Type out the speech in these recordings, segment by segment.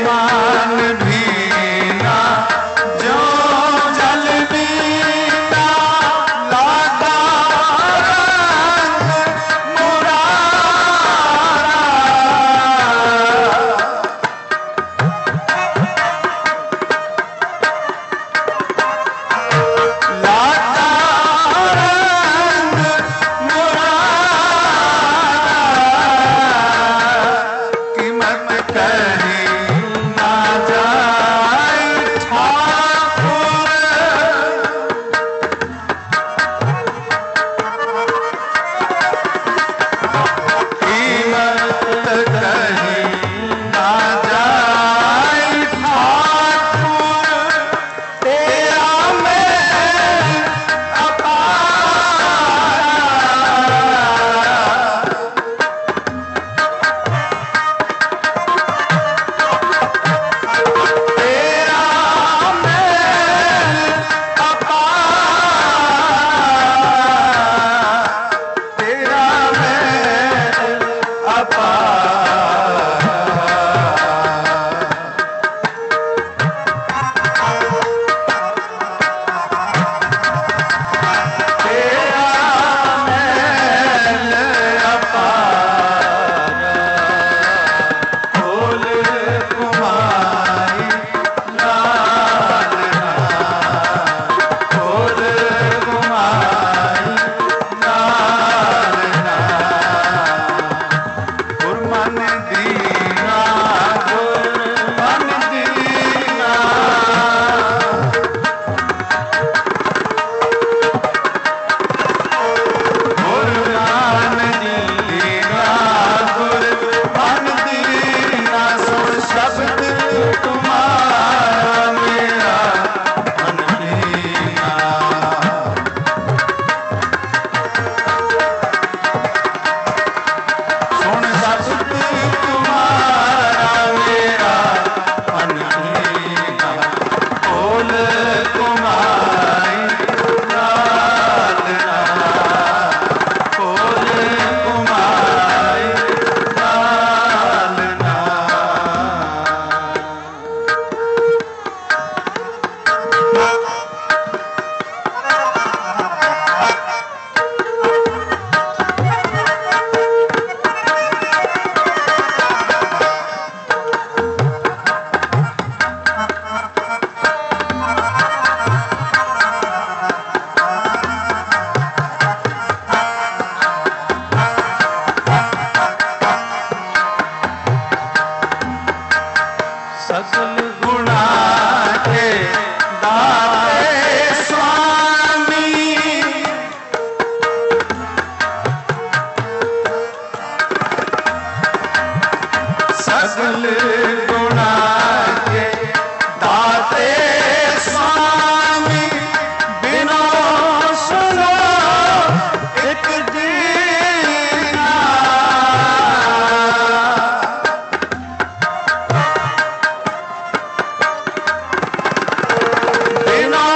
बिना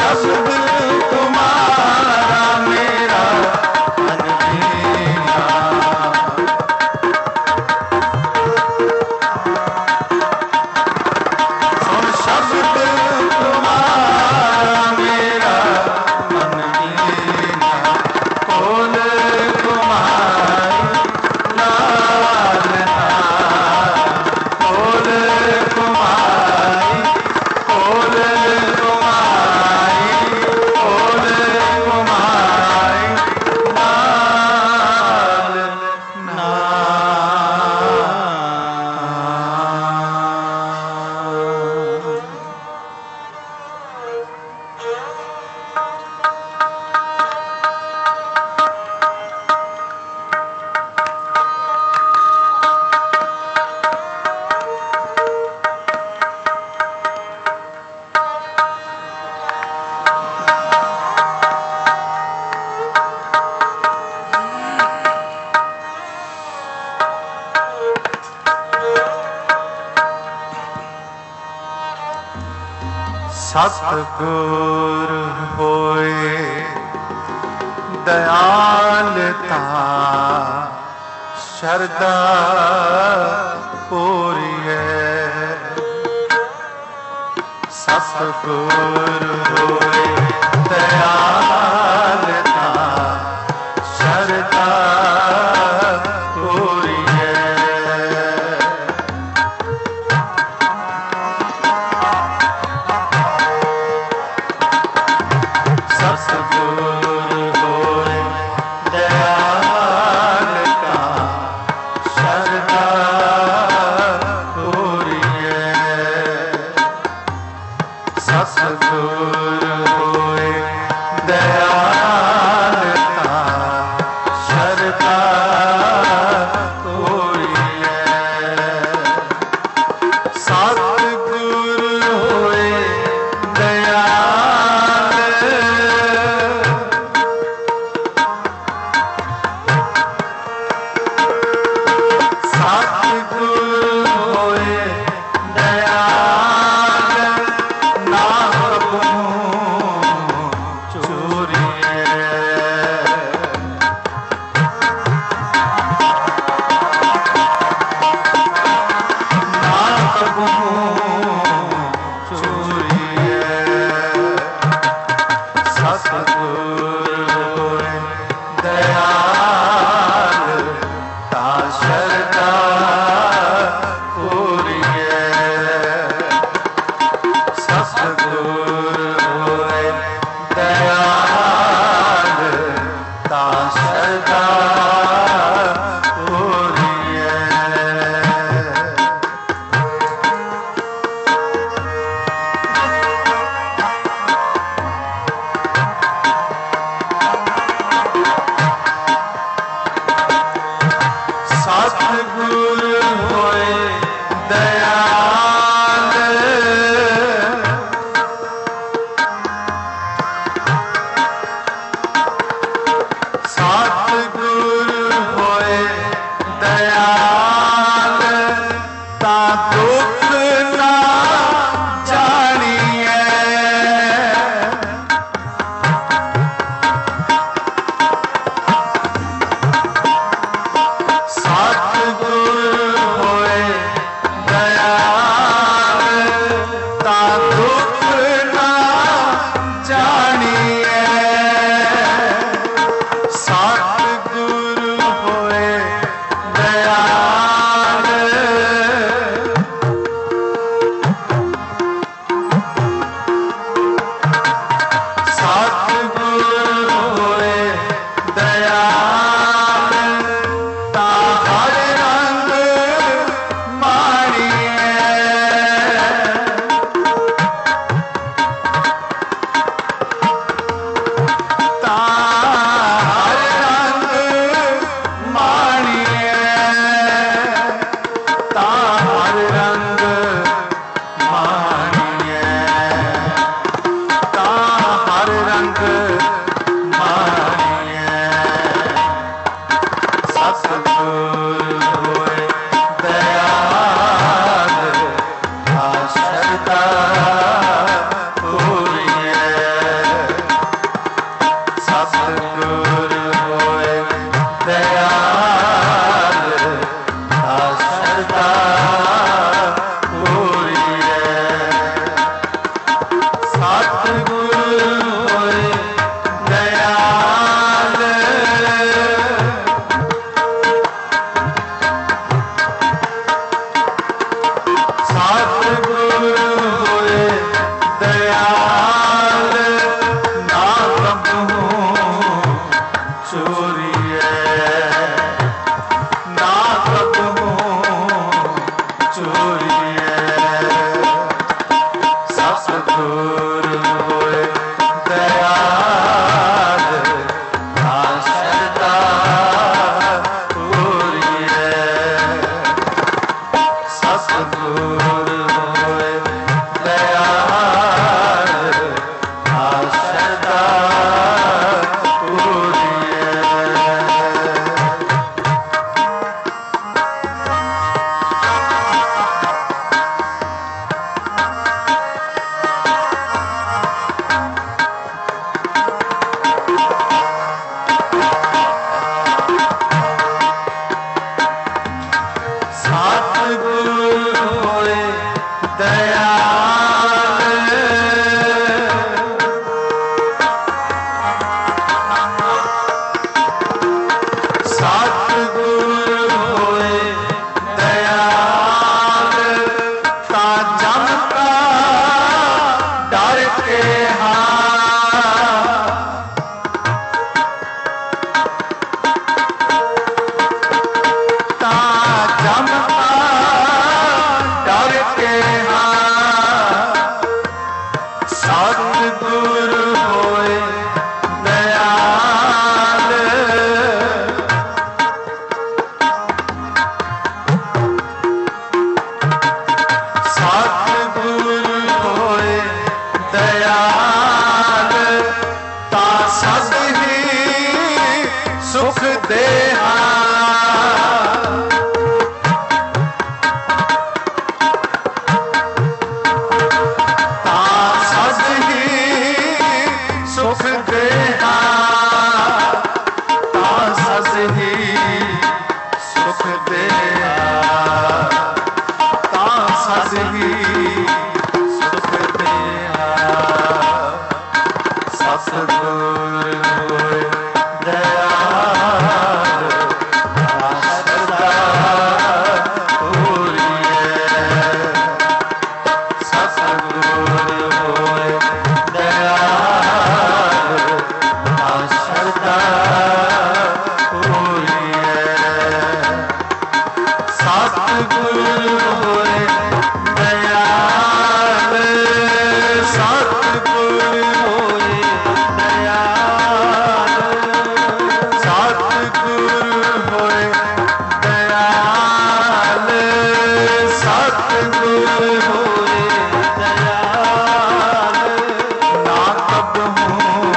ਸਤਿਗੁਰ ਹੋਏ ਦਇਆਲਤਾ ਸ਼ਰਧਾ ਪੂਰੀਏ। ਸਤਿਗੁਰ ਹੋਏ ਦਇਆਲਤਾ ਸ਼ਰਧਾ ਪੂਰੀਏ। ਸਤਿਗੁਰ ਹੋਏ ਦਇਆਲਤਾ ਸ਼ਰਧਾ ਪੂਰੀਏ। ਸਤਿਗੁਰ ਹੋਏ ਦਇਆਲਤਾ ਸ਼ਰਧਾ ਪੂਰੀਏ। ਸਤਿਗੁਰ ਹੋਏ ਸਤਿਗੁਰ ਹੋਏ ਦਇਆਲ ਨਾਮ ਪ੍ਰਭੂ ਸਤਿਗੁਰ ਹੋਏ ਦਇਆਲ ਤਾ ਸ਼ਰਧਾ ਪੂਰੀਐ। ਸਤਿਗੁਰ ਹੋਏ ਦਇਆਲ ਤਾ ਸ਼ਰਧਾ ਪੂਰੀਐ। ਸਤਿਗੁਰ ਹੋਏ ਦਇਆਲ ਸਤਿਗੁਰ ਹੋਏ ਦਇਆਲ ਤਾ ਜਨ ਕਾ ਡਰ ਕੇ ਤਾ ਜਨ ਕਾ ਡਰ ਕੇ ਸਤਿਗੁਰ ਹੋਏ ਦਇਆਲ ਸਤਿਗੁਰ ਹੋਏ ਦਇਆਲ ਤਾ ਸਦ ਹੀ ਸੁਖ ਦੇਹਾ ਤਾ ਸਦ ਹੀ ਸੁਖ ਦੇਹਾ ਤਾ ਸਦ ਹੀ ਸੁਖ ਦੇਹਾ ਤਾ ਸਦ ਹੀ ਸੁਖ ਦੇਹਾ। ਸਤਿਗੁਰ ਹੋਏ ਦਇਆਲ ਤਾ ਸ਼ਰਧਾ ਪੂਰੀਐ। ਸਤਿਗੁਰ ਹੋਏ ਦਇਆਲ ਤਾ ਸ਼ਰਧਾ ਪੂਰੀਐ। ਸਤਿਗੁਰ ਹੋਏ ਦਇਆਲ ਸਤਿਗੁਰ ਹੋਏ ਦਇਆਲ ਸਤਿਗੁਰ ਹੋਏ ਦਇਆਲ ਸਤਿਗੁਰ ਹੋਏ ਦਇਆਲ ਨਾ ਕਬਹੂ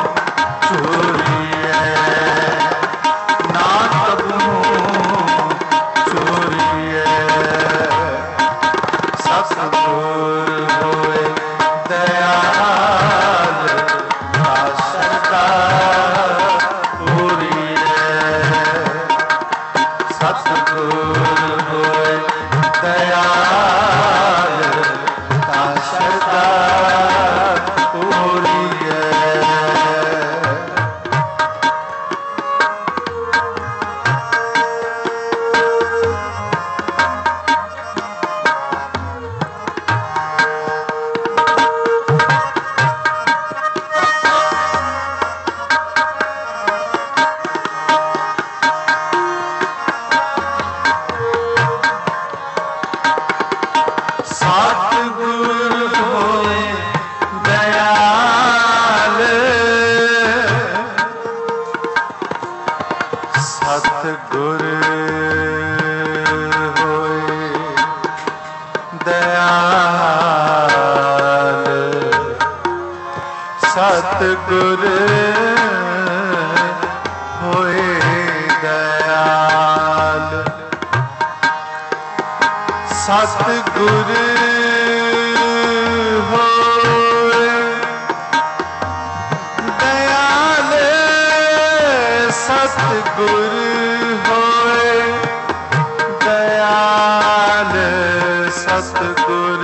ਚੋਰੀਐ ਨਾ ਕਬਹੂ ਚੋਰੀਐ। ਸਤਿਗੁਰ ਹੋਏ ਦਇਆਲ ਤਾ ਸ਼ਰਧਾ ਪੂਰੀਐ। ਸਤਿਗੁਰ ਹੋਏ ਦਇਆਲ ਤਾ ਸ਼ਰਧਾ ਪੂਰੀਐ। ਸਤਿਗੁਰ ਹੋਏ ਦਇਆਲ ਸਤਿਗੁਰ ਹੋਏ ਦਇਆਲ ਸਤਿਗੁਰ ਹੋਏ ਦਇਆਲ ਸਤਿਗੁਰ ਹੋਏ ਦਇਆਲ ਸਤਿਗੁਰ ਹੋਏ ਦਇਆਲ ਸਤਿਗੁਰ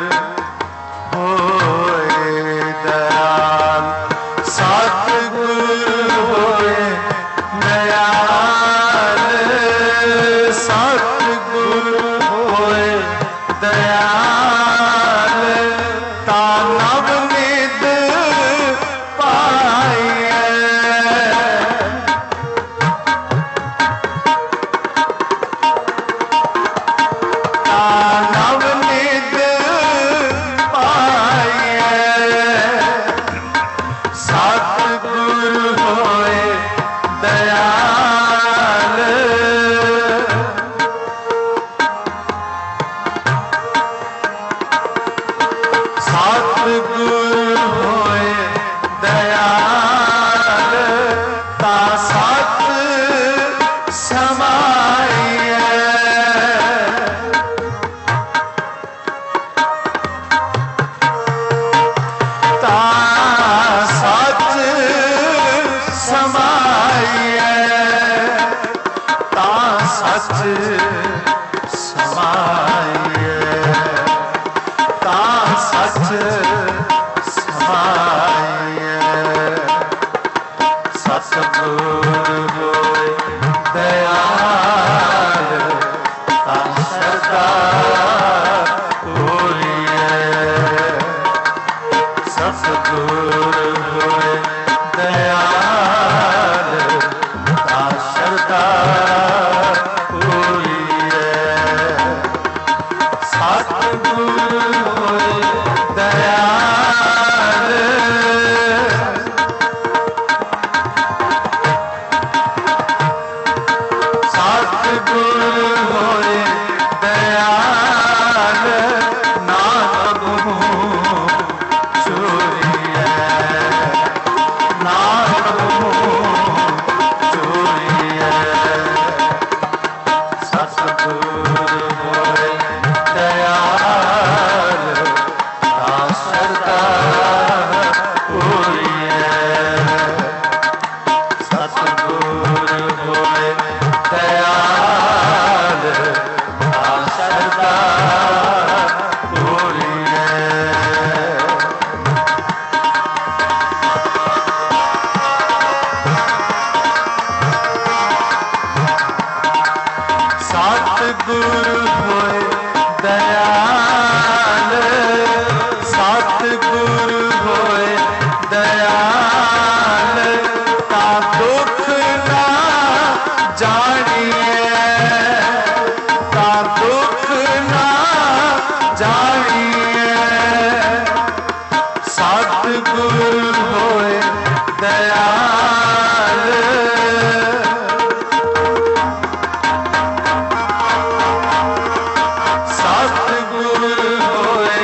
ਹੋਏ ਦਇਆਲ ਸਤਿਗੁਰ ਹੋਏ ਦਇਆਲ ਸਤਿਗੁਰ ਹੋਏ ਦਇਆਲ ਤਾ ਨਵ ਨਿਧ ਪਾਈਐ ਸਤਿਗੁਰ ਹੋਏ ਦਇਆਲ ਤਾ ਸਤ ਸਮਾਈਐ ਤਾ ਸਚ ਸਮਾਈਐ ਤਾ ਸਚ ਸਮਾਈਐ ਤਾ ਸਚ ਸਮਾਈਐ ਸਤਿਗੁਰ ਹੋਏ ਦਇਆਲ ਤਾ ਸਰਦਾ ਪੂਰੀਐ ਸਤਿਗੁਰ ਹੋਏ ਦਇਆਲ ਤਾ ਸਰਦਾ ਸਤਿਗੁਰ ਹੋਏ ਦਇਆਲ ਸਤਿਗੁਰ ਹੋਏ ਦਇਆਲ ਨਾ ਕਬਹੂ ਚੋਰੀਐ ਨਾ ਕਬਹੂ ਚੋਰੀਐ ਸਤਿਗੁਰ ਹੋਏ ਦਇਆਲ ਤਾ ਸਰਦਾ ਪੂਰੀਐ ਸਤਿਗੁਰ ਹੋਏ ਦਇਆਲ ਤਾ ਸਰਦਾ ਸਤਿਗੁਰ ਹੋਏ ਦਇਆਲ ਸਤਿਗੁਰ ਹੋਏ ਦਇਆਲ ਤਾ ਦੁਖ ਨਾ ਜਾਣੀਐ ਤਾ ਦੁਖ ਨਾ ਜਾਣੀਐ ਸਤਿਗੁਰ ਹੋਏ ਦਇਆਲ ਸਤਿਗੁਰ ਹੋਏ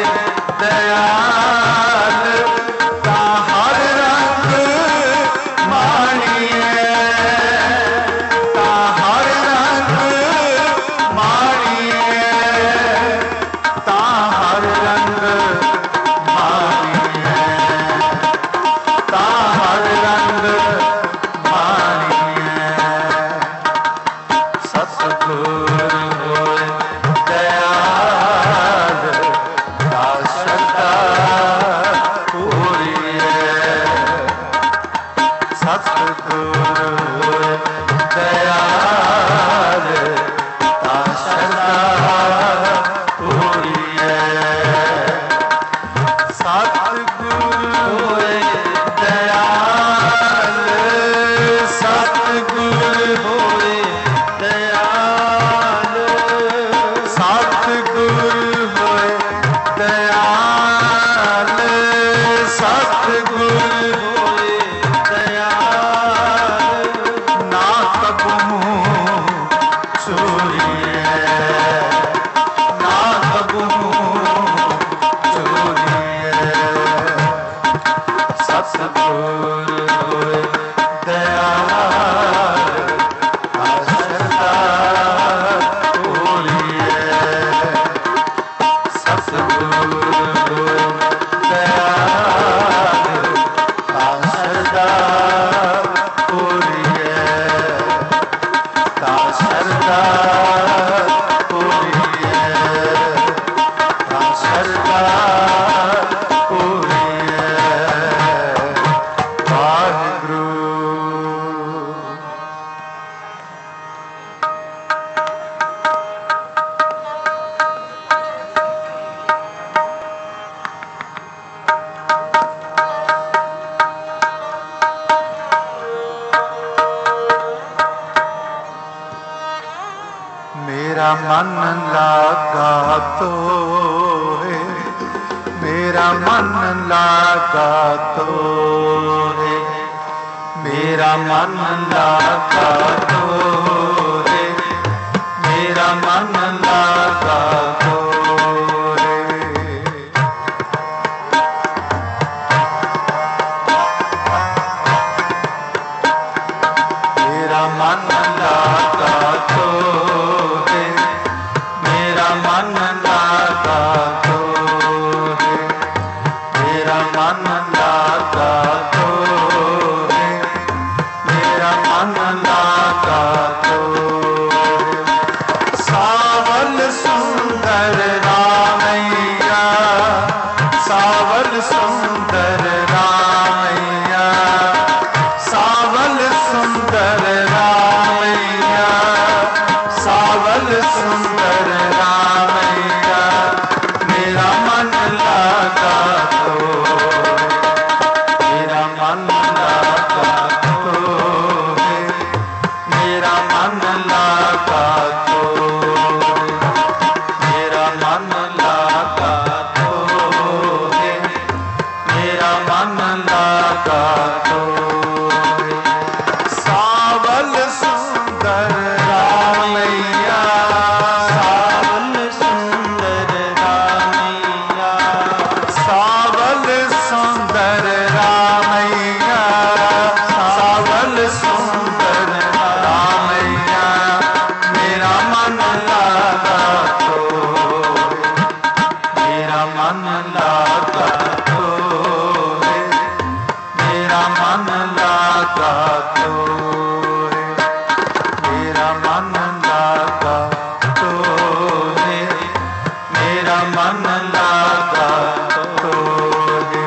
ਦਇਆਲ ਤਾ ਹਰ ਰੰਗ ਮਾਣੀਐ ਤਾ ਹਰ ਰੰਗ ਮਾਣੀਐ ਤਾ ਹਰ ਰੰਗ ਮਾਣੀਐ ਤਾ ਹਰ ਰੰਗ ਮਾਣੀਐ ਸਤਿਗੁਰ ਹੋਏ ਦਇਆਲ ਤਾ ਸਰਦਾ ਪੂਰੀਐ ਸਤਿਗੁਰ ਹੋਏ ਦਇਆਲ ਤਾ ਸਰਦਾ ਪੂਰੀਐ ਸਤਿਗੁਰ ਹੋਏ ਦਇਆਲ ਸਤਿਗੁਰ ਹੋਏ ਦਇਆਲ ਸਤਿਗੁਰ ਹੋਏ ਦਇਆਲ ਸਤਿਗੁਰ ਹੋਏ ਦਇਆਲ ਨਾ ਕਬਹੂ ਚੋਰੀਐ ਨਾ ਕਬਹੂ ਚੋਰੀਐ ਸਤਿਗੁਰ ਹੋਏ ਦਇਆਲ ਤਾ ਸਰਦਾ ਪੂਰੀਐ ਸਤਿਗੁਰ ਹੋਏ ਦਇਆਲ ਤਾ ਸਰਦਾ ਪੂਰੀਐ ਤਾ ਸਰਦਾ ਪੂਰੀਐ ਤਾ ਸਰਦਾ ਪੂਰੀਐ ਵਾਹਿਗੁਰੂ। मेरा मन लागा तोरे मेरा मन लागा तोरे मेरा मन लागा तोरे मेरा मन लागा तोरे मन लागा तोहे, मेरा मन लागा तोहे। सावल सुंदर रामैया, सावल सुंदर रामैया, सावल सुंदर रामैया, सावल सुंदर रामैया, मेरा मन लागा तोहे, मेरा मन लागा तोहे, मेरा मन लागा तोहे, मेरा मन लागा तोहे, मेरा मन लागा तोहे। सावल सुंदर रामैया, सावल सुंदर रामैया, सावल सुंदर रामैया, सावल सुंदर रामैया, मेरा मन लागा तोहे, मेरा मन लागा तोहे, मेरा मन लागा तोहे, मेरा मन लागा तोहे, मेरा मन लागा तोहे।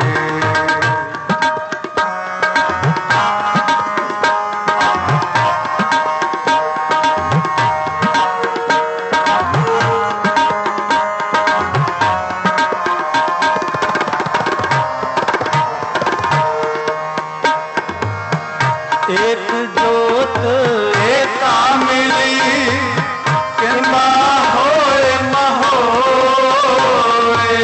एक जोत एका मिली, किंबा होए महोए।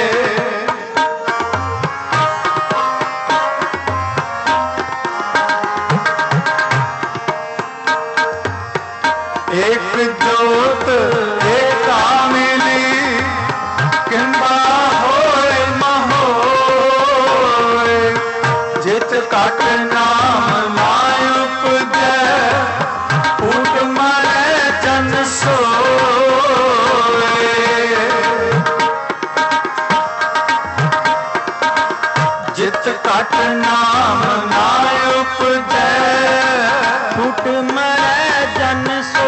एक जोत एका मिली, किंबा होए महोए। जित काट नाम माय उपजै, फूट मरै जन सोए। जित काट नाम माय उपजै, फूट मरै जन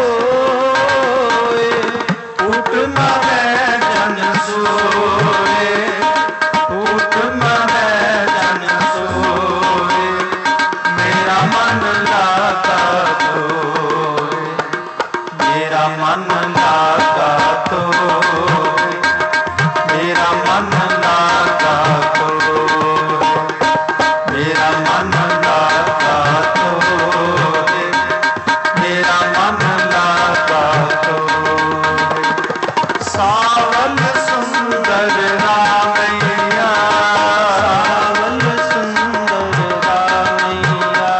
सोए। फूट मरै जन सोए, फूट मरै जन सोए। मेरा मन लागा तोहे, मेरा मन लागा तोहे, मेरा मन लागा तोहे, मेरा मन लागा तोहे, मेरा मन लागा तोहे। सावल सुंदर रामैया, सावल सुंदर रामैया,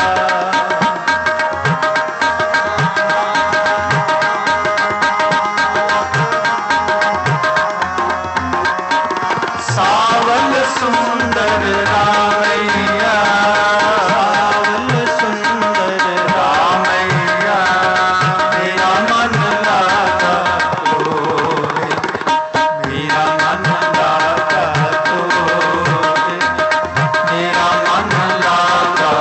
सावल सुंदर रामैया, सावल सुंदर रामैया, मेरा मन लागा तोहे, मेरा मन लागा तोहे, मेरा मन लागा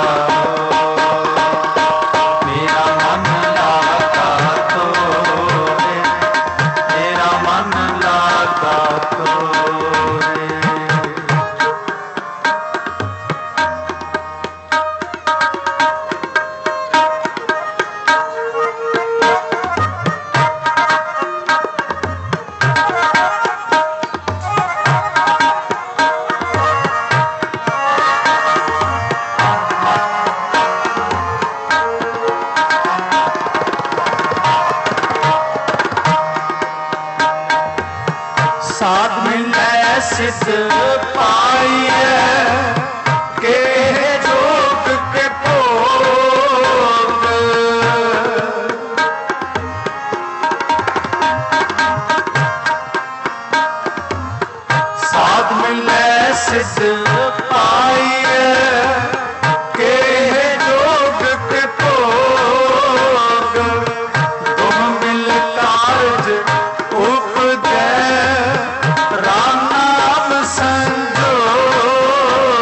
तोहे, मेरा मन लागा तोहे, मेरा मन लागा तोहे। साध मिलै सिद्ध पाइए, के जोग के भोग। साध मिलै सिद्ध पाइए, के जोग के भोग। तुम मिल कारज उपजै, राम नाम संजोग।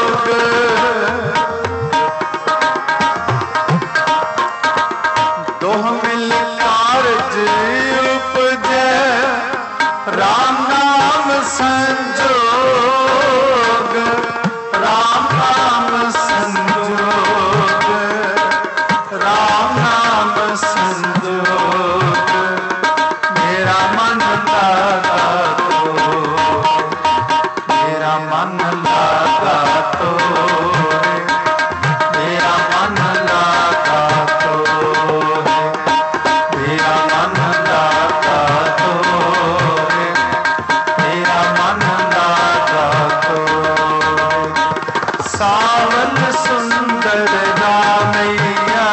लागा तो मेरा मन लागा तो मेरा मन लागा तो मेरा मन लागा तो सावन सुंदर रामैया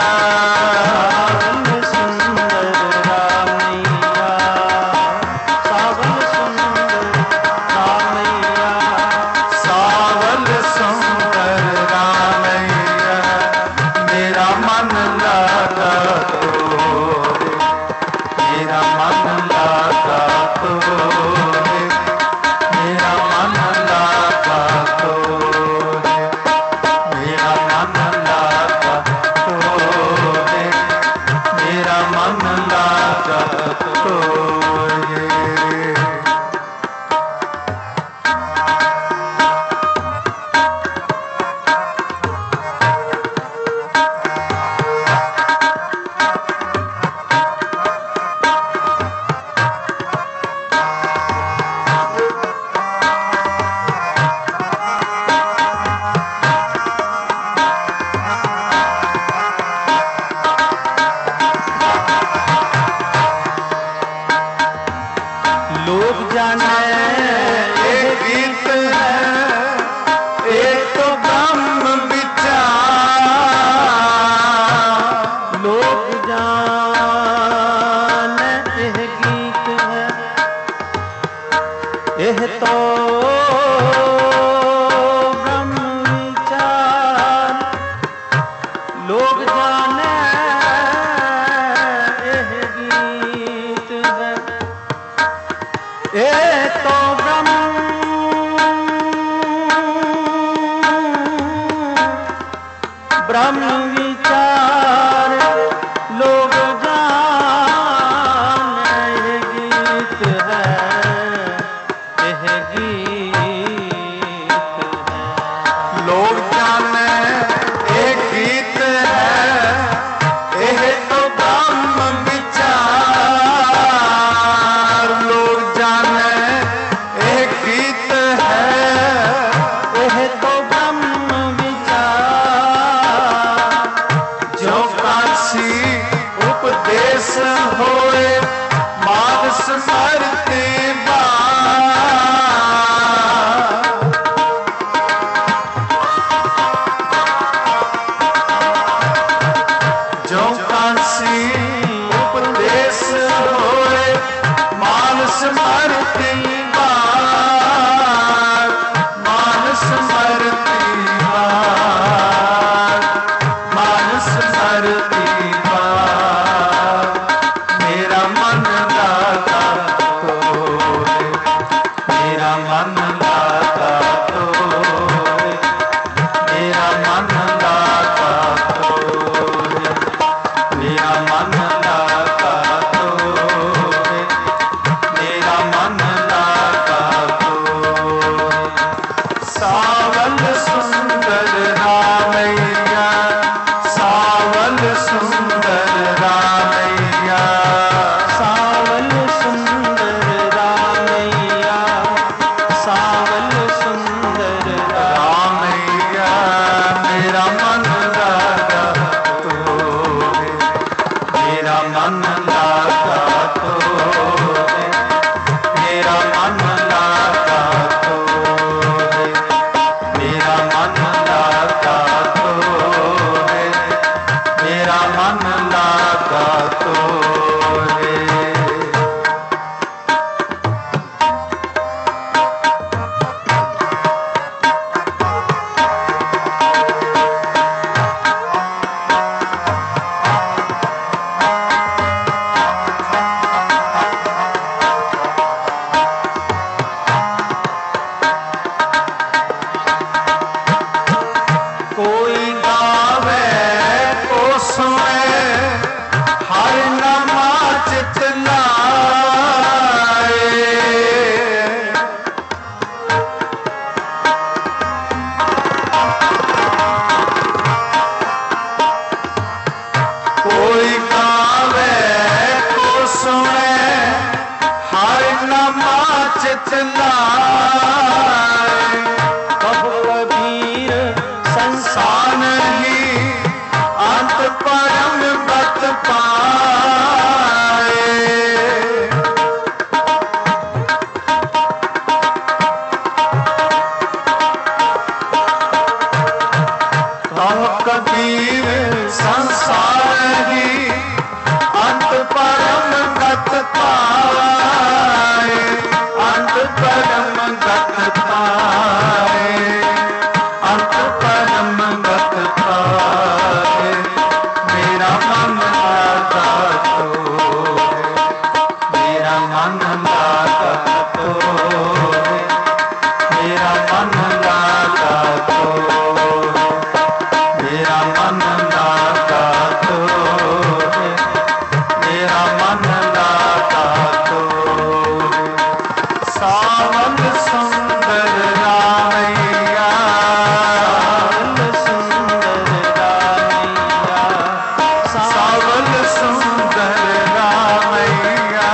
पाए। कहो कबीर संसार ही अंत परम गत पाए, अंत परम गत पाए, अंत परम गत पाए। मेरा मन लागा तो है, मेरा मन लागा तो है, मेरा मन लागा तो है, मेरा मन लागा तो है, मेरा मन लागा तो है। सावन सुंदर रामैया, सुंदर रामैया, सावन सुंदर रामैया,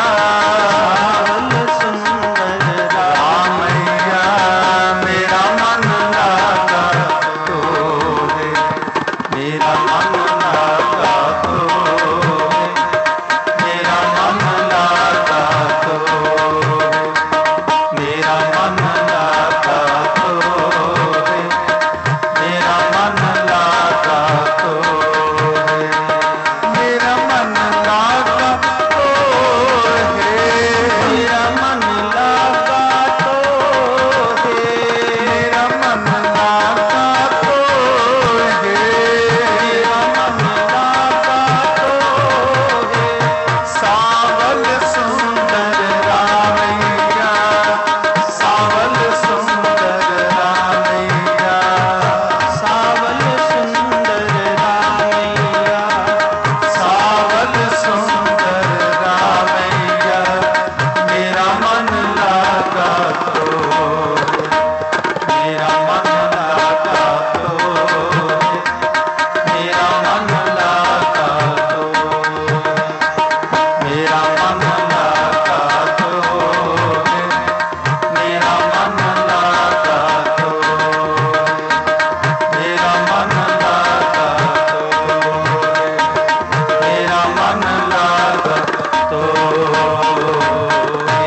सुंदर रामैया। मेरा मन लागा तो है, मेरा मन लागा तो है, मेरा मन लागा तो है, मेरा मन लागा तो है, मेरा मन लागा तो है, मेरा मन लागा तो है, मेरा मन लागा तो है, मेरा मन लागा तो है, मेरा मन लागा तो है। सावल सुंदर रामैया, सावल सुंदर रामैया, सावल सुंदर रामैया, सावल सुंदर रामैया। मेरा मन लागा तो है, मेरा मन लागा तो है, मेरा मन लागा तो है, मेरा मन लागा तो है, मेरा मन लागा तो है, मेरा मन लागा तो है, मेरा मन लागा तो है।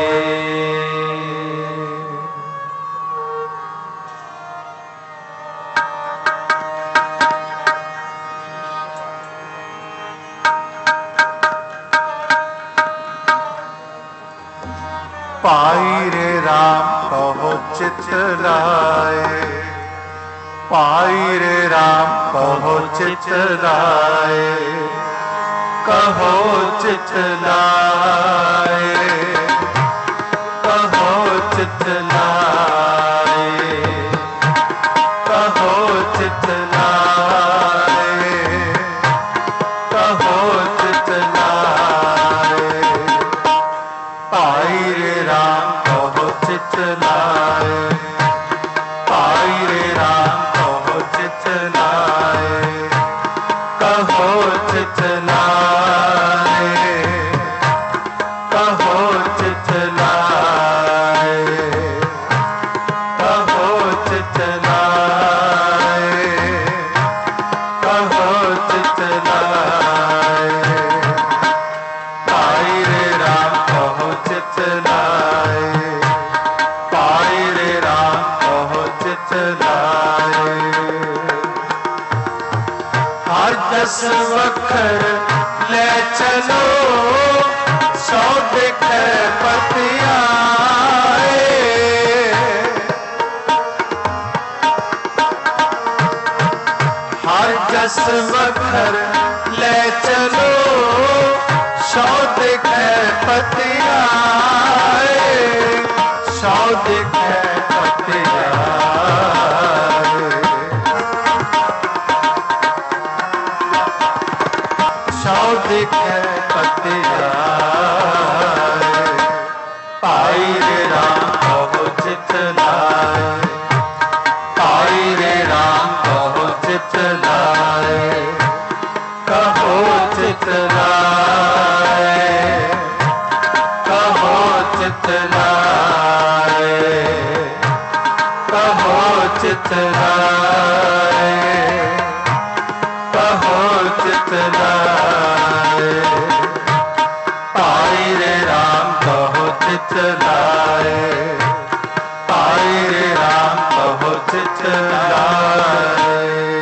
पाई रे राम कहो चित लाए, पाई रे राम कहो चित लाए, कहो चित लाए, कहो चित लाए, कहो चित लाए, कहो चित लाए। पाई रे राम कहो चित लाए, पाई रे राम कहो चित लाए, कहो चित लाए, कहो चित लाए, कहो चित लाए, कहो चित लाए। पाई रे राम कहो चित लाए, पाई रे राम कहो चित लाए। हर दस वखर ले चलो, सौ दिखे पतियाए। हर दस वखर ले चलो, सौ दिखे पतियाए, सौ दिखे पतियाए, सौ दिखे पतियाए। पाई रे राम कहो चित लाए, पाई रे राम कहो चित लाए, कहो चित लाए, कहो चित लाए, कहो चित लाए, कहो चित लाए। कहो चित लाए।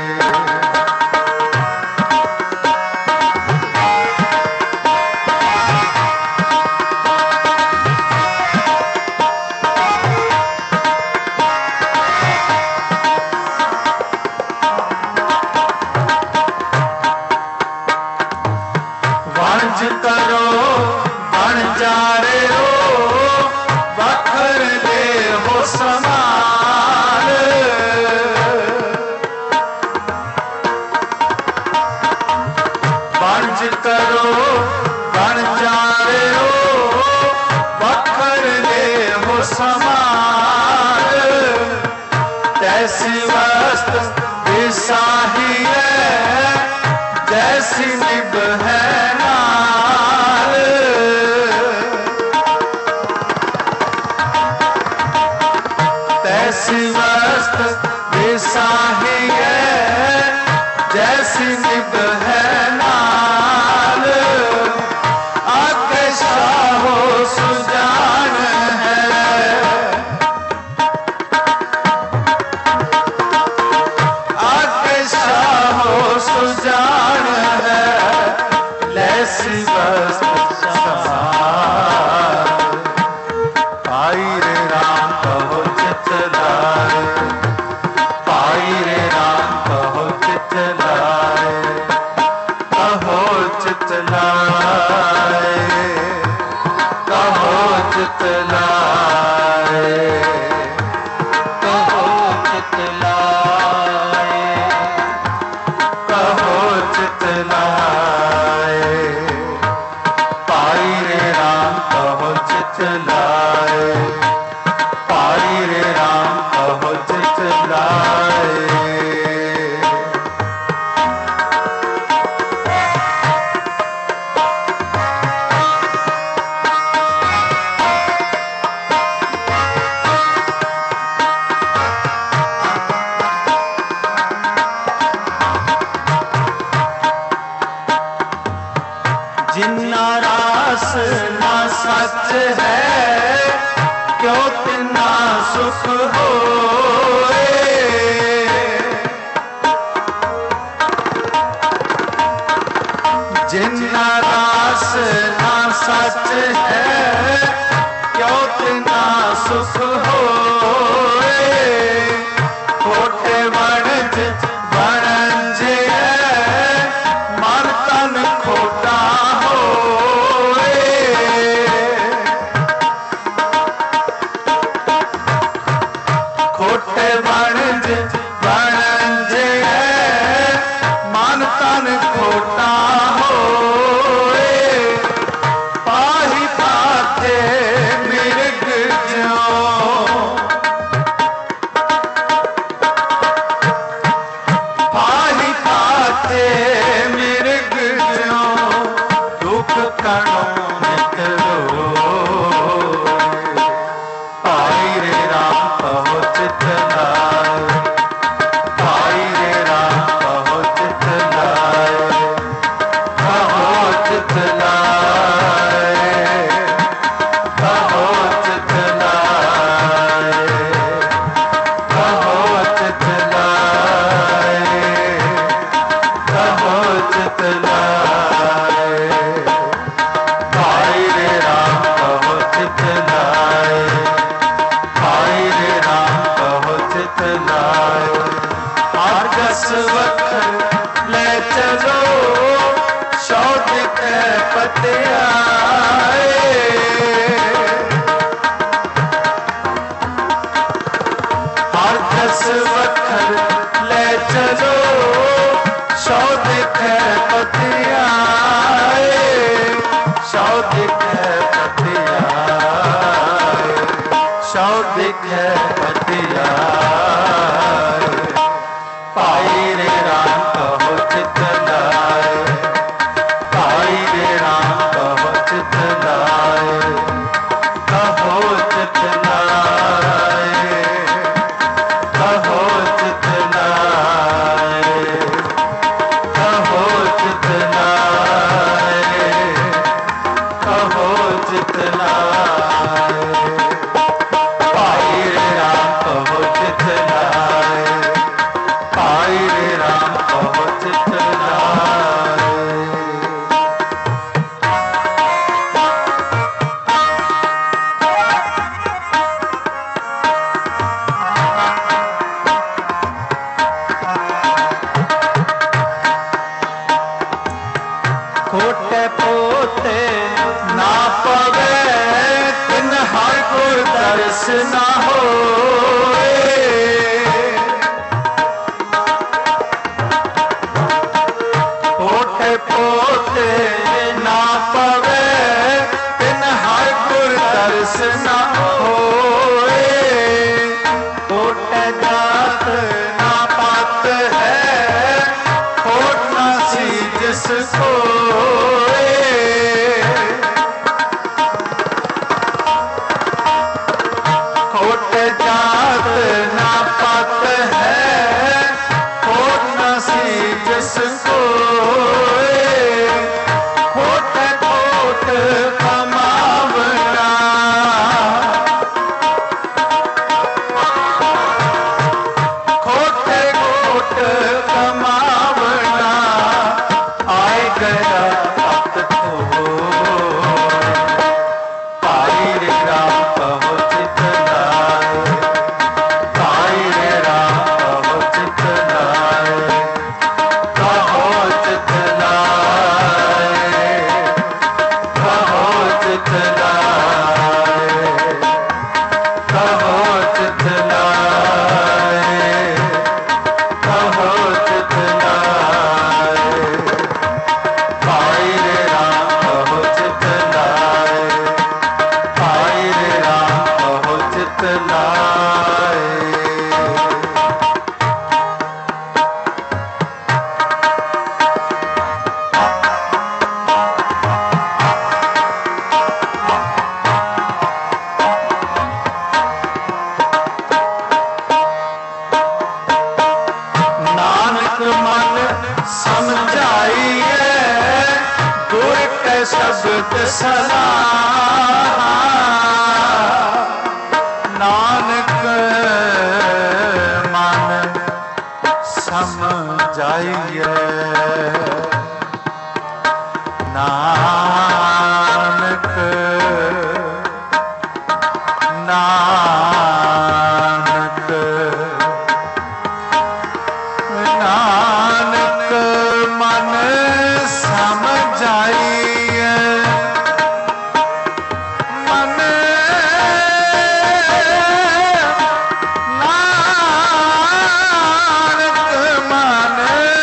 करो बन जा रे हो बखर ले हो समान। बंज करो बन जा रे हो बखर ले हो समान। तैसी वस्त विसाही है जैसी निभ है वस्त विसाही है जैसी निभ है नाल। आके शाहो सुजान है आके शाहो सुजान है लैसी वस्त समान। पाई रे राम कहो चित लाए। पाई रे राम कहो चित लाए। कहो चित लाए। कहो चित लाए। कहो चित लाए। कहो चित लाए। पाई रे राम कहो चित लाए। पाई रे राम कहो चित लाए। जिन्ना रास ना सच है क्यों तिन्ना सुख होए। जिन्ना रास ना सच है क्यों तिन्ना सुख होए। खोटे वणज वणंजे मन तन खोटा होए। खोटे वणज वणंजे मन तन खोटा होए। पाही पाते मिर्ग ज्यों पाही पाते मिर्ग ज्यों दुख कणों नित रोए। पाई रे राम कहो चित लाए। पाई रे राम कहो चित लाए। कहो चित लाए। कहो चित लाए। कहो चित लाए। कहो चित लाए। पाई रे राम कहो चित लाए। पाई रे राम कहो चित लाए। आर्गस वखर ले चलो सौ दिखे पते आए। आर्गस वखर ले चलो सौ दिखे पते आए। सौ दिखे पते आए। सौ दिखे पते आए। पाई रे राम कहो चित लाए। पाई रे राम कहो चित लाए। कहो चित लाए। कहो चित लाए। कहो चित लाए। कहो चित लाए। पाई रे राम कहो चित लाए। पवे तिन हर गुर दर्श ना होए। पोते पोते ना पवे तिन हर गुर दर्श ना होए। पोते जात ना पात है होठ ना सी जिस कोए। होठ जात ना पात है होठ ना सी जिस कोए। होठ होठ कमावना खोटे खोट कमावना आए गया अब तो। पाई रे राम कहो चित लाए। पाई रे राम कहो चित लाए। कहो चित लाए। कहो चित लाए। कहो चित लाए। कहो चित लाए। पाई रे राम कहो चित लाए। पाई रे राम कहो चित लाए। नानक मन समझाइए गुर के शब्द सलाह। नानक मन समझाइए। नानक नानक नानक मन समझाइए। मन नानक मन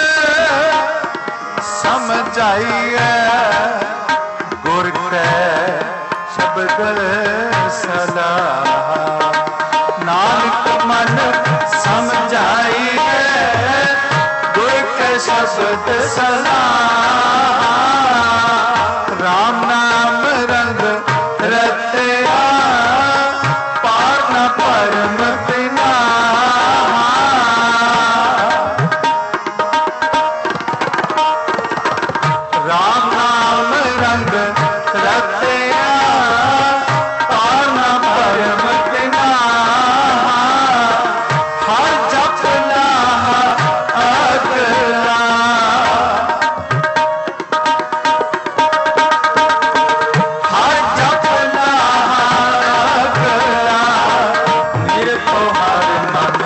समझाइए गुर के शब्द सलाह। नानक मन समझाइए गुर के शब्द सलाह। राम नाम रंग रतिया पार न परम बिना। राम नाम रंग रतिया पार न परम बिना। हर जपना अगला। हर जपना अगला निर्भो हर मन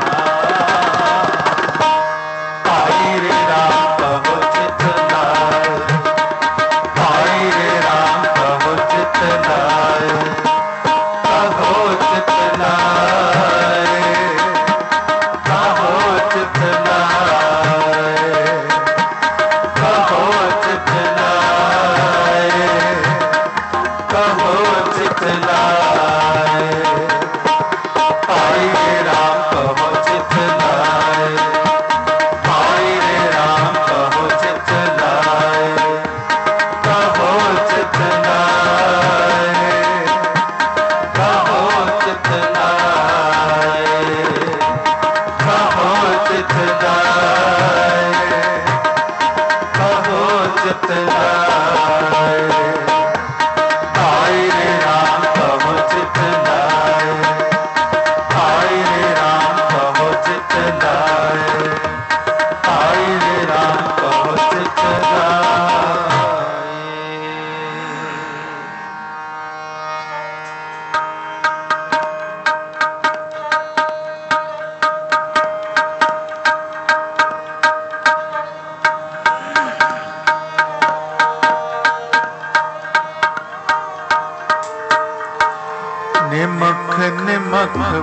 पाई रे राम कहो चित लाए। पाई रे राम कहो चित लाए। कहो चित लाए। कहो चित लाए। कहो चित लाए। कहो चित लाए। पाई रे राम कहो चित लाए। पाई रे राम कहो चित लाए। कहो चित लाए। कहो चित लाए। कहो चित लाए। कहो चित लाए। पाई रे राम कहो चित लाए। पाई रे राम कहो चित लाए। पाई रे राम कहो चित लाए।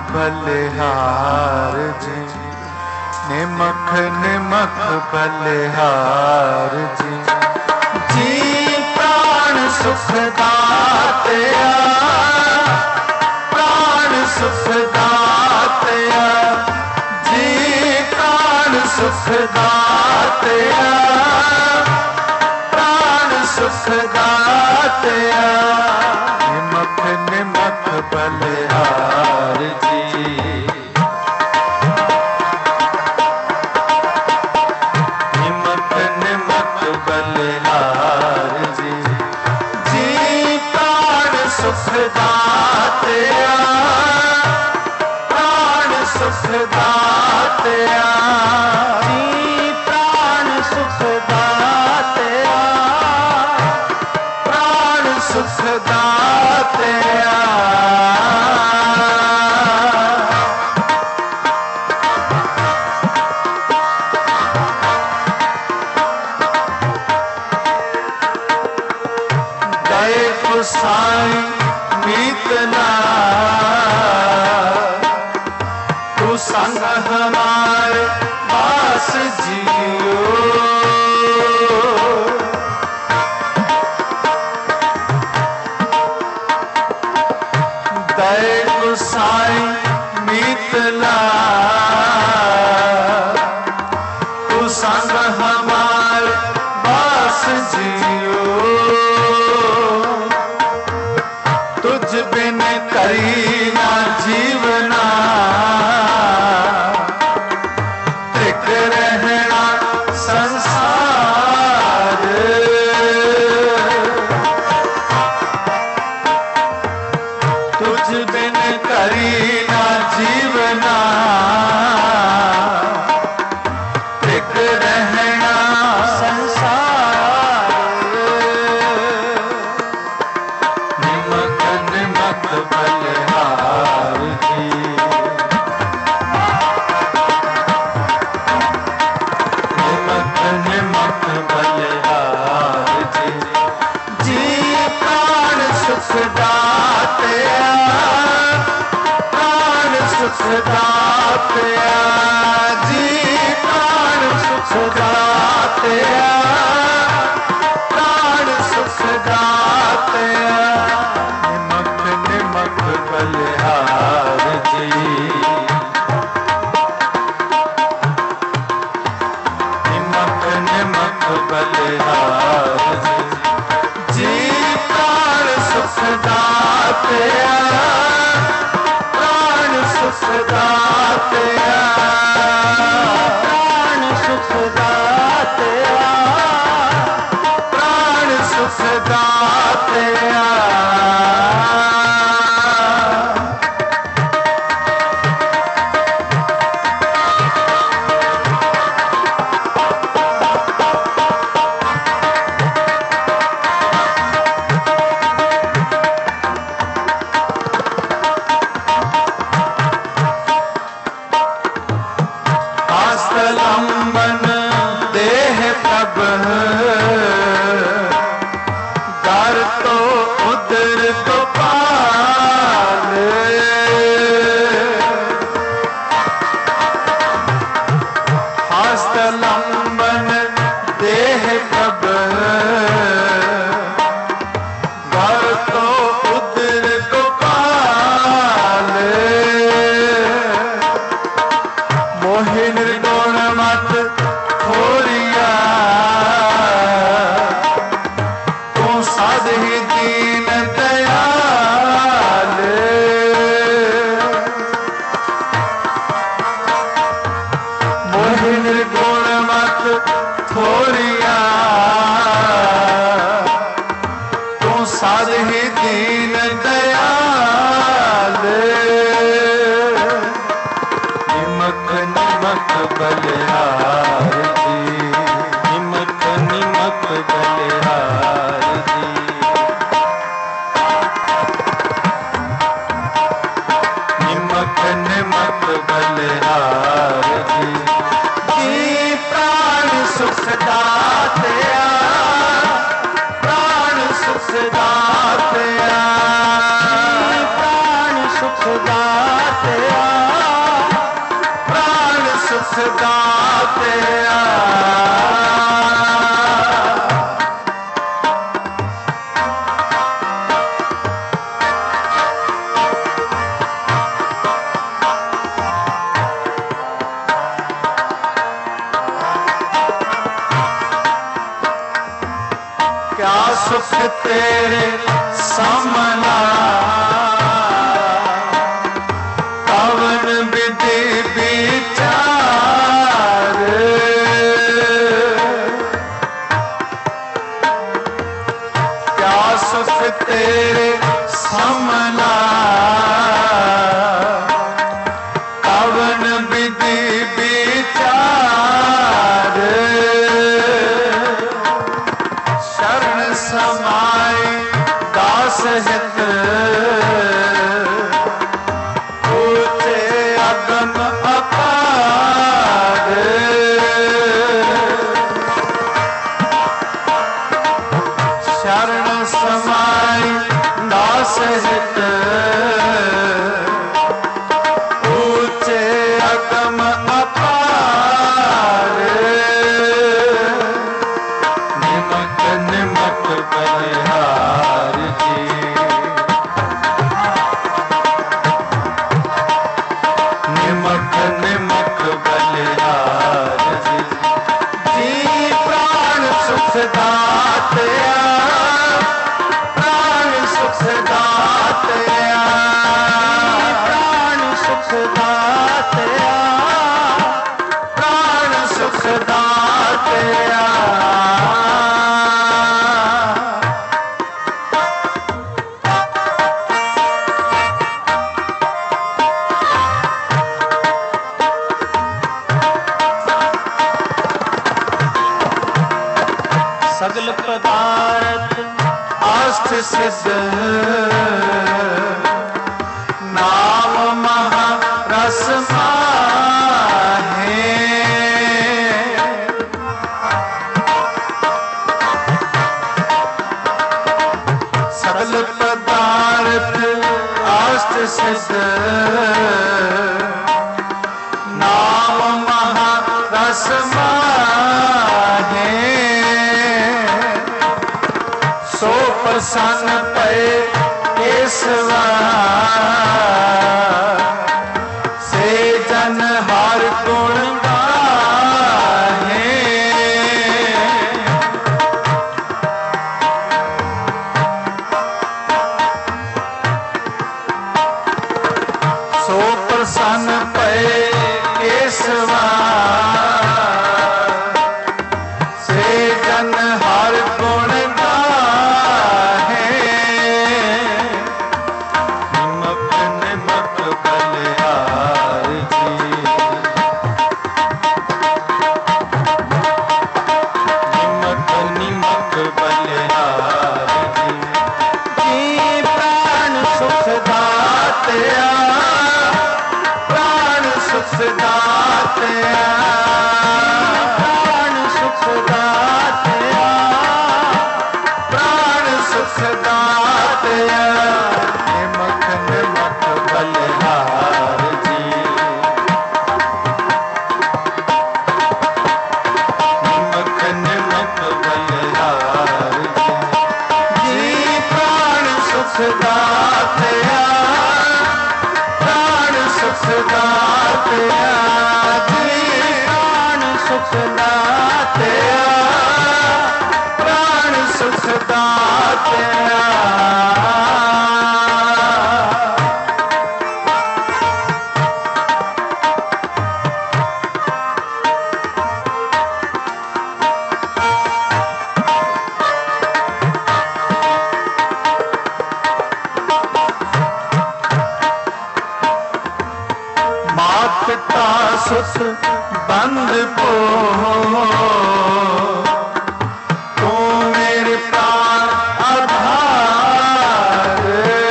बलिहार जी, निमक निमक बलिहार जी। जी प्राण सुख दातया, प्राण सुख दातया, जी प्राण सुख दातया, प्राण सुख दातया, निमक निमक बलिहार जी। निमक निमक बलिहार जी, जी प्राण सुख दातया, प्राण सुख दातया, जी प्राण सुख दातया, प्राण सुख दातया। गए गुसाई मीतना, तू संग हमारे पास जियो। गए गुसाई मीतना, तू संग हमारे पास जियो। तुझ बिन करी ना जीवना, टिक रहना संसार। तुझ बिन करी ना जीवना, टिक रहना संसार। निमक निमक बलिहार जी, निमक निमक बलिहार जी। जी प्राण सुख दातया, प्राण सुख दातया, जी प्राण सुख दातया, प्राण सुख दातया, निमक निमक बलिहार जी। निमक निमक बलिहार जी, जी प्राण सुख दातया, प्राण सुख दातया, प्राण सुख दातया, प्राण सुख दातया। आस्तलंबन देह तब, दर तो उदर तो पाल। आस्तलंबन देह तब, दर तो उदर तो पाल। मोहि निर्गुण मत खोरिया, तू साध ही दीन दयाल। मोहि निर्गुण मत खोरिया, तू साध ही दीन दयाल। निमक निमक बलिहार जी, निमक निमक बलिहार जी। निमक निमक बलिहार जी, जी प्राण सुख दातया, प्राण सुख दातया, प्राण सुख दातया। दातिया प्राण सुख दातिया क्या सुख तेरे समना कवन विधि विचार क्या सुख तेरे समना कवन विधि विचार शरण समाए दास हित ऊंचे अगम अपार शरण समाए दास हित ऊंचे अगम अपार निमक निमक बलिहार जी निमक निमक बलिहार जी जी प्राण सुख दातिया प्राण सुख दातिया प्राण सुख दातिया प्राण सुख दातिया सगल पदार्थ अष्ट सिद्ध नाम महारस माहे सगल पदार्थ अष्ट सिद्ध नाम महारस माहे सो प्रसन्न पे केसवा से जन हर गुण गाहे सो प्रसन्न पे केसवा से जन हर गुण प्राण सुख दातिया प्राण सुख दातिया प्राण सुख दातिया निमक निमक बलिहार जी निमक निमक बलिहार जी प्राण सुख दातिया सुख दातिया जी प्राण सुख दातिया प्राण सुख दातिया पिता सुत बंद पो तू मेरे प्राण आधार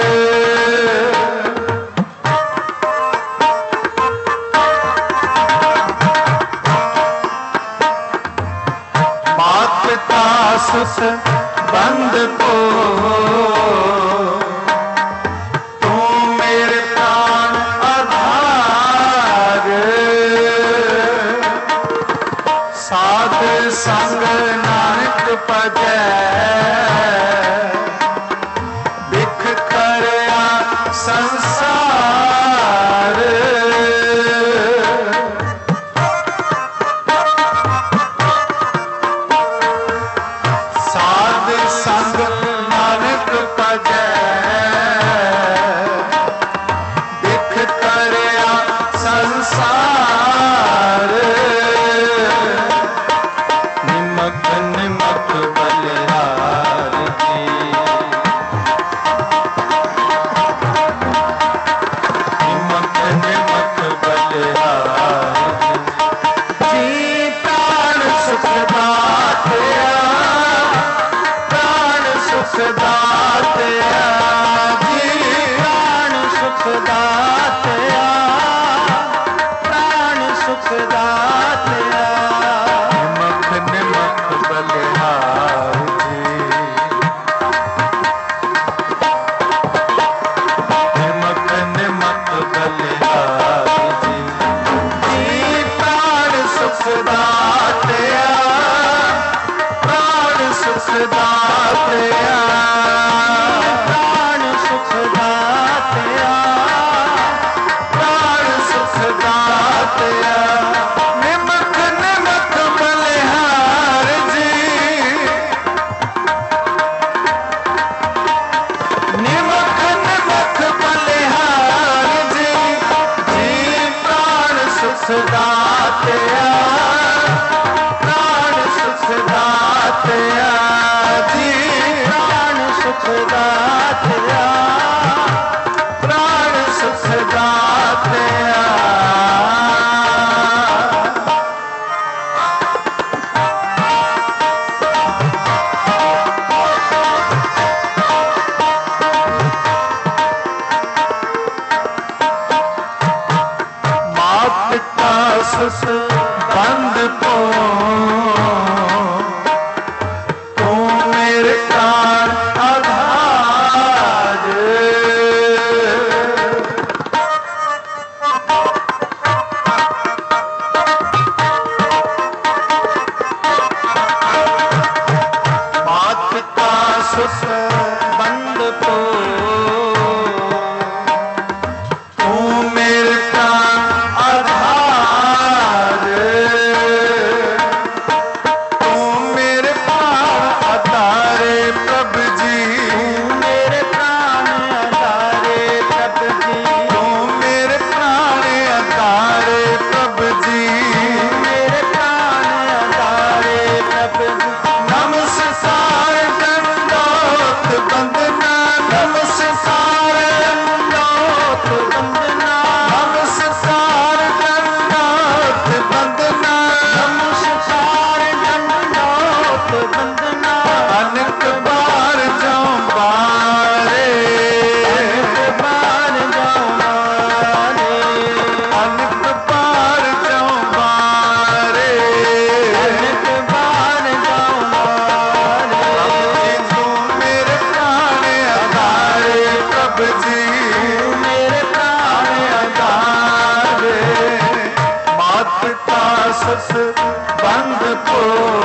मात पिता सुत बंद पो तू मेरे प्राण आधार संग नानक भजै बिख करया संसार साध संग नानक भजै बिख करया संसार निमक निमक बलिहार जी निमक निमक बलिहार जी प्राण सुख दातया प्राण सुख दातया जी प्राण सुख दातया प्राण सुख दातया निमक निमक बलिहार जी निमक निमक बलिहार जी जी प्राण सुख दातया प्राण सुख दातया प्राण सुख दातया प्राण सुख दातया निमक निमक बलिहार जी निमक निमक बलिहार जी जी प्राण सुख दातया प्राण सुख दातया जी प्राण सुख दातया प्राण सुख दातया मात पिता सुस बंद पो तू मेरे प्राण आधार मात पिता सुस बंद पो तू मेरे प्राण आधार तू मेरे प्राण आधारे प्रभु जी मेरे प्राण आधारे प्रभु जी तू मेरे प्राण आधारे प्रभु जी मेरे प्राण आधारे प्रभु जी नमस्कार दंडोत वंदना नमस्कार दंडोत वंदना नमस्कार दंडोत वंदना नमस्कार दंडोत वंदना अनेक बार जाऊं बारे अनेक बार जाऊं बारे अनेक बार जाऊं बारे अनेक बार जाऊं बारे तू मेरे प्राण आधारे प्रभु जी मेरे प्राण आधारे मात पिता सुस बंद को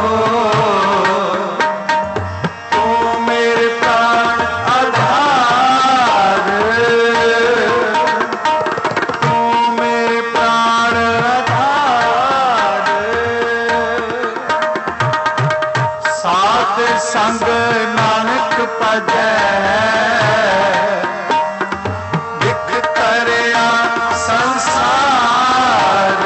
तू मेरे प्राण आधार तू मेरे प्राण आधार साध संग नानक भजै बिख करया संसार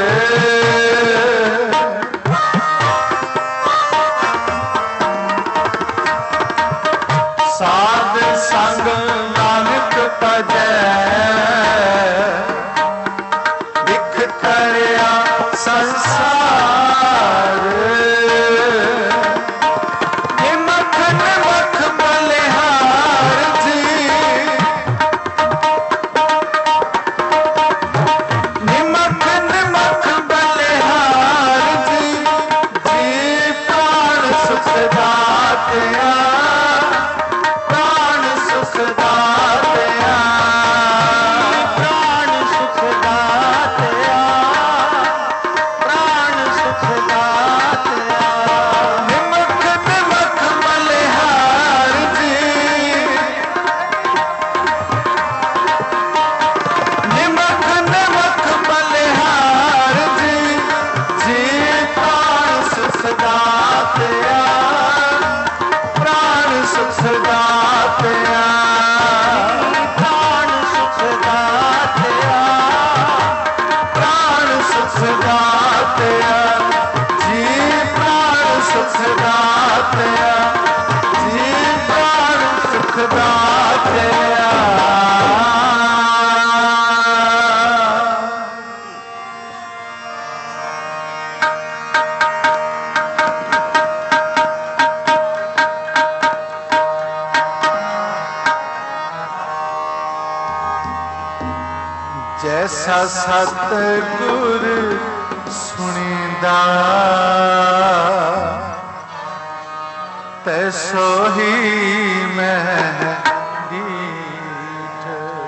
साध संग नानक भजै बिख करया संसार निमक निमक बलिहार जी निमक निमक बलिहार जी जी प्राण सुख दातया प्राण सुख दातया प्राण सुख दातया प्राण सुख दातया जैसा सतगुर सुनिंदा तैसो ही मैं दीठ।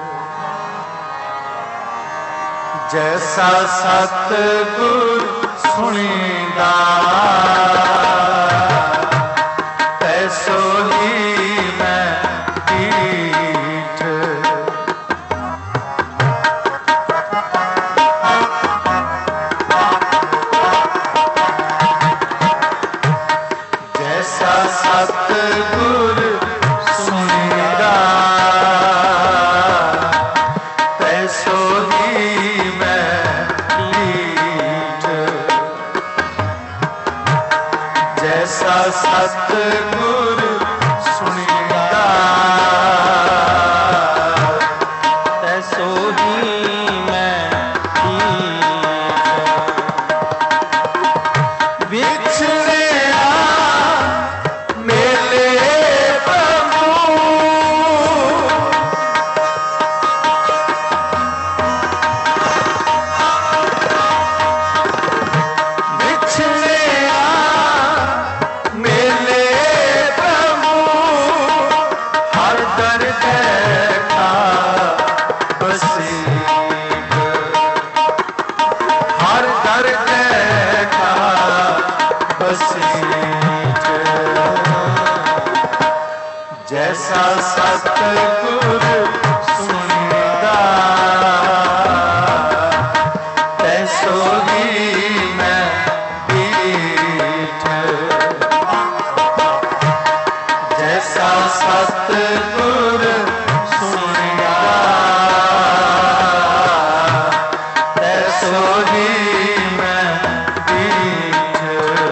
जैसा सतगुर सुनिंदा तैसो ही मैं दीठ। जैसा सतगुर सुनिंदा तैसो ही मैं दीठ। जैसा सतगुर सुनिंदा तैसो ही मैं दीठ। बिछड़िया मेले प्रभु बिछड़िया मेले प्रभु हर दर देखा बसीठ। हर दर देखा बसीठ। जैसा सतगुर सुनिंदा तैसो ही मैं दीठ। जैसा सतगुर सुनिंदा तैसो ही मैं दीठ।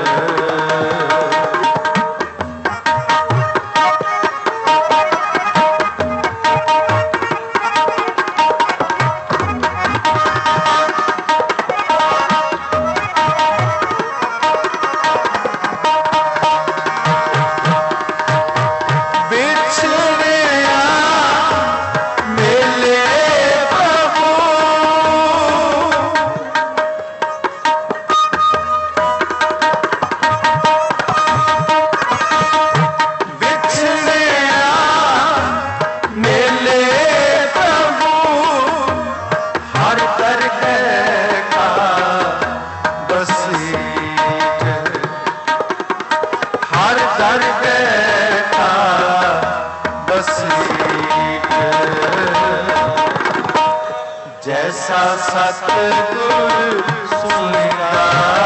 बिछड़िया मेले प्रभु बिछड़िया मेले प्रभु हर दर देखा बसीठ। हर दर देखा बसीठ। जैसा सतगुर सुनिंदा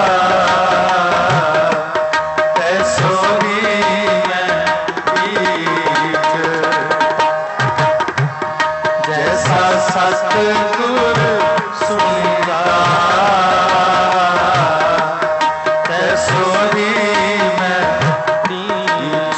तैसो ही मैं दीठ। जैसा सतगुर सुनिंदा तैसो ही मैं दीठ।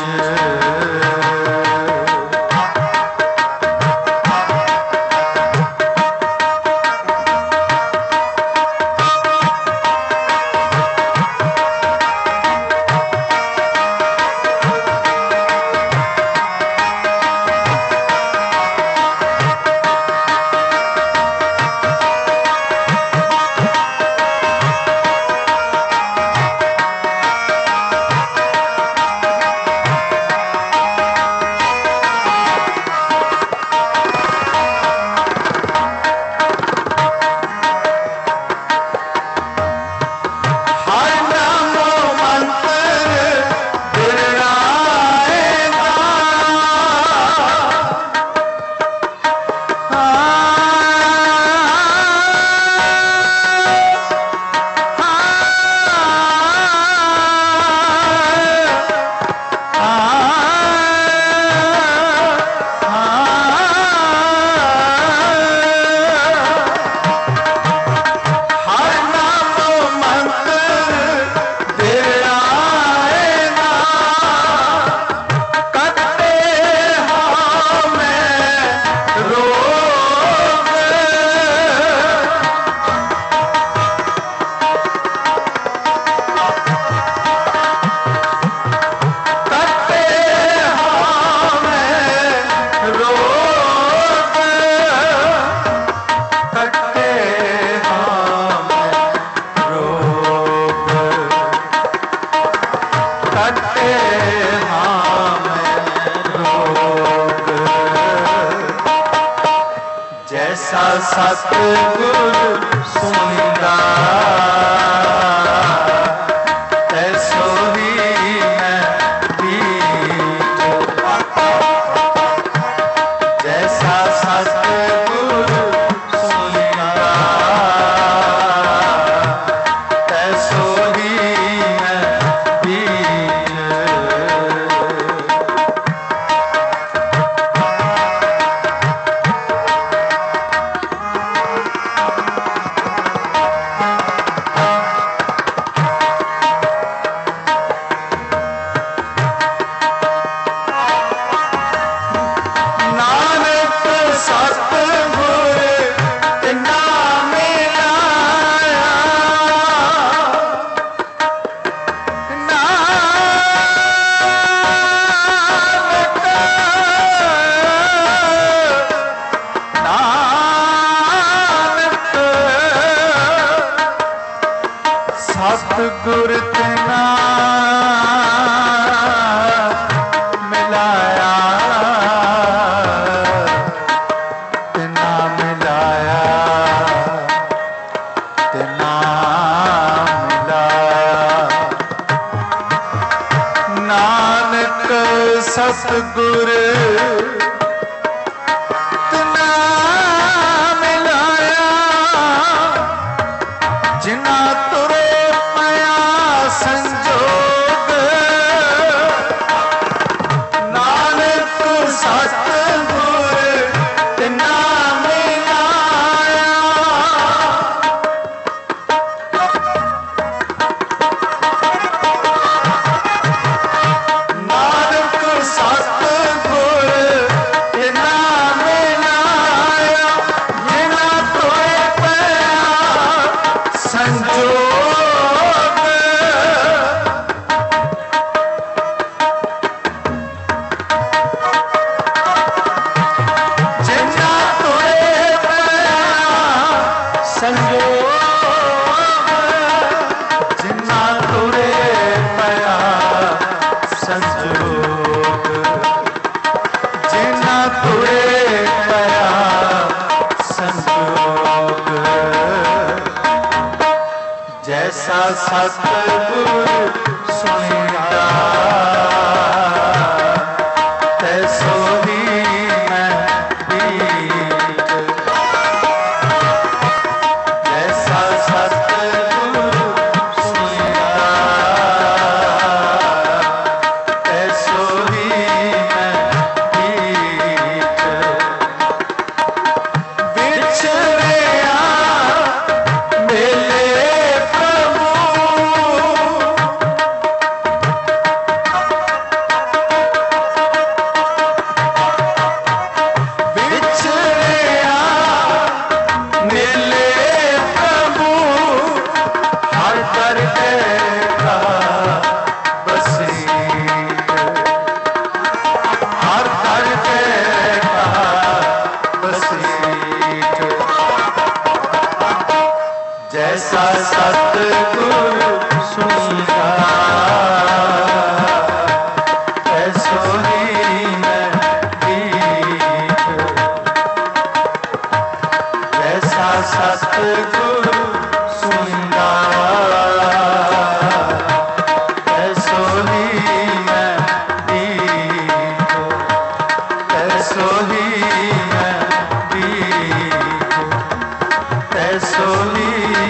सतगुर सुनिंदा ऐसो ही मैं बीच जैसा सतगुर सुनिंदा ऐसो ही मैं बीच सतगुर तेना मिलाया तेना मिलाया तेना मिलाया नानक सतगुर तेना मिलाया जिना तुरे संजोग नानक सतगुर तिना मिलाया नानक सतगुर तिना मिलाया जिना तोए पया संजोग जैसा सतगुर सुनिंदा तैसो ही मैं बीच जैसा सतगुर सुनिंदा तैसो ही मैं बीच विछड़िया मेले जैसा सतगुर सुनिंदा ऐसो ही मैं बीच जैसा सतगुर सुनिंदा ऐसो ही मैं बीच ऐसो ही मैं बीच ऐसो ही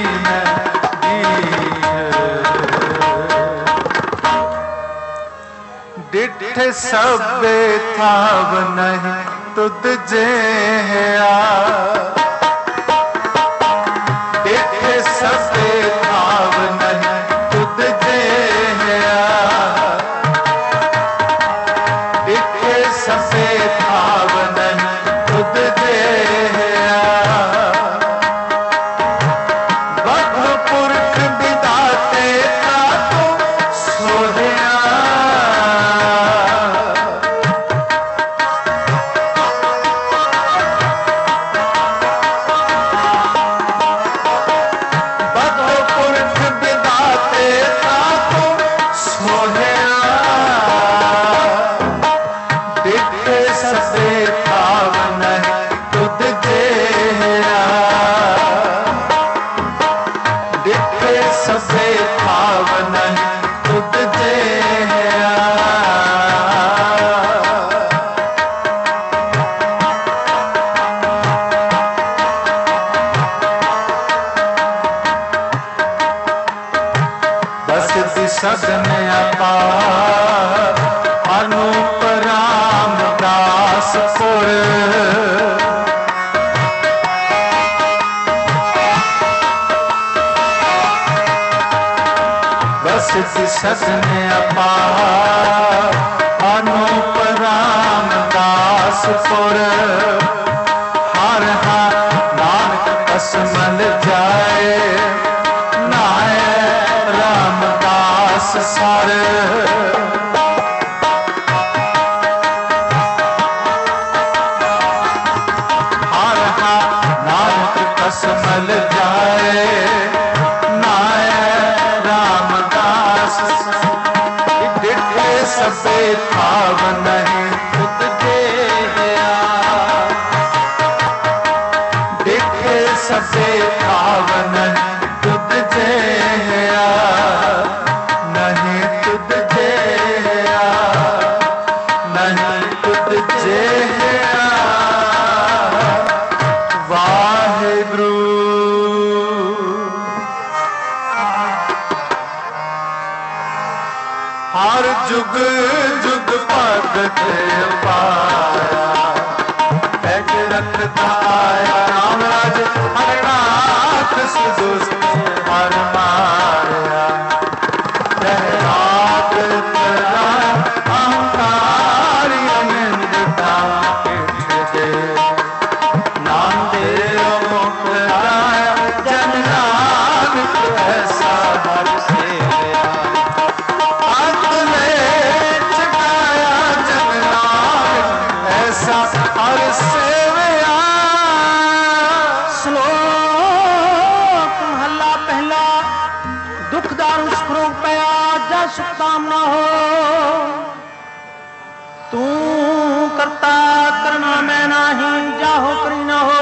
डिठ सबे थाव नहीं तुद जे डिठ सबे थाव नहीं तुद जे डिठ सबे थाव नहीं तुद जे बख पुरख बिदाते का तो सोहया सगन अपार अनूप रामदासपुर बसति सगन अपार अनूप रामदासपुर हर हर नानक कसमल जाए नाय रामदास सर हर हर नानक कसमल जाए नाय रामदास डिठे सबे भाव नहीं खुद दे डिठे सबे भाव नहीं तुद जे नहीं तुद जे नहीं तुद जे वाहिगुरु हर जुग जुग भगत पाया पैग रखता राम राज हरनाथ सुदुष्ट हर माया प्रहलाद अहंकारी अनिंदता दे नामदेव मुक्ताया जन नानक ऐसा हर सेवया हर सेवया श्लोक महला पहला दुखदारू सुखरोग पया जा सुखदाम ना हो तू करता करना मैं नाही जाहो करी ना हो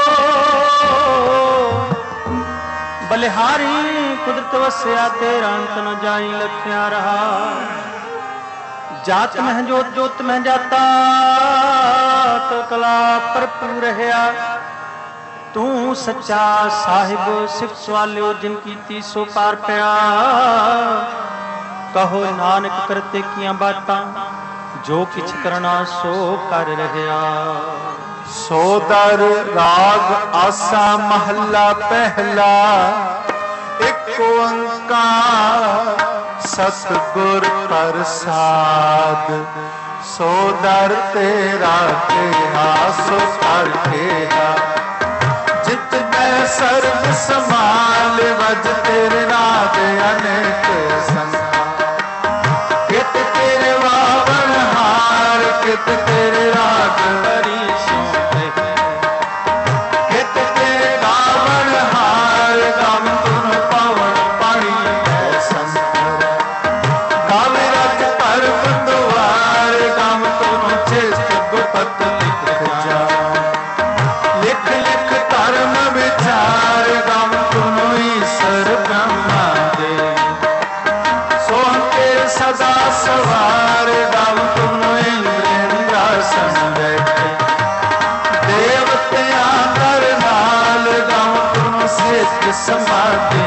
बलिहारी कुदरत वस्या तेरा अंत न जाई लख्या रहा जात मह जोत जोत मह जाता तो कला भरपूर रहा तू सच्चा साहिब सिफत वालियो जिन कीती सो पार पया कहो नानक करते किया बातां जो किछ करना सो कर रहा सोदर राग आसा महला पहला एक ओंकार सतगुर प्रसाद सोदर तेरा केहा सो कर केहा जित मैं सर्व समाल वज तेरे नाद अनेक संसार कित तेरे वावन हार कित तेरे राग हरि सोते कित तेरे वावन हार गम तुम पवन पानी संसार गम रज पर्व द्वार गम तुम चेत गुपत लिख जा लिख लिख धर्म विचार गम तुम ईश्वर ब्रह्मा दे सोहम तेरे सदा सवार गम तुम इंद्रासन बैठे देवत्या कर नाल गम तुम सिद्ध समाधि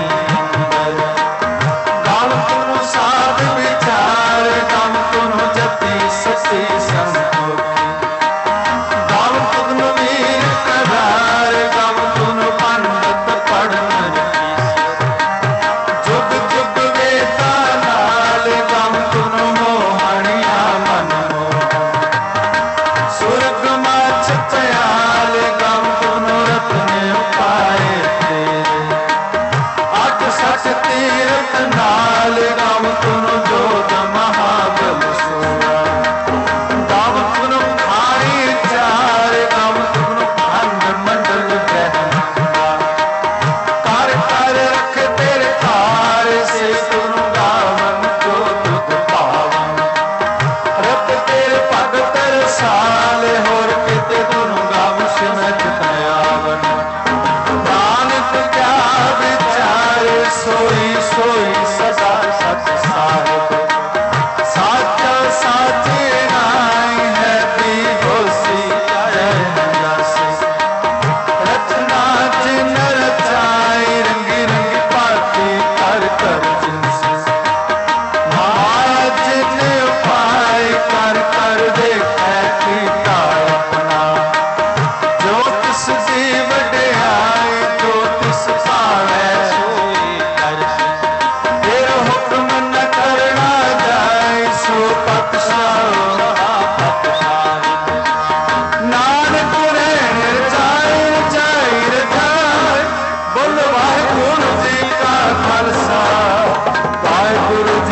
गम तुम साध विचार गम तुम जति सती संतोखी गम तुम वीर करार गम तुम पंडित पढ़न जुग जुग वेता नाल गम तुम मोहनिया मन सुरग माछ तयाल गम तुम रत्न पाए तेरे अठ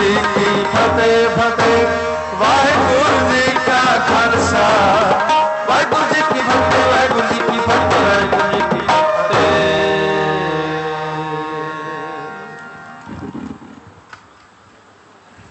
जी की फतेह फतेह। वाहिगुरू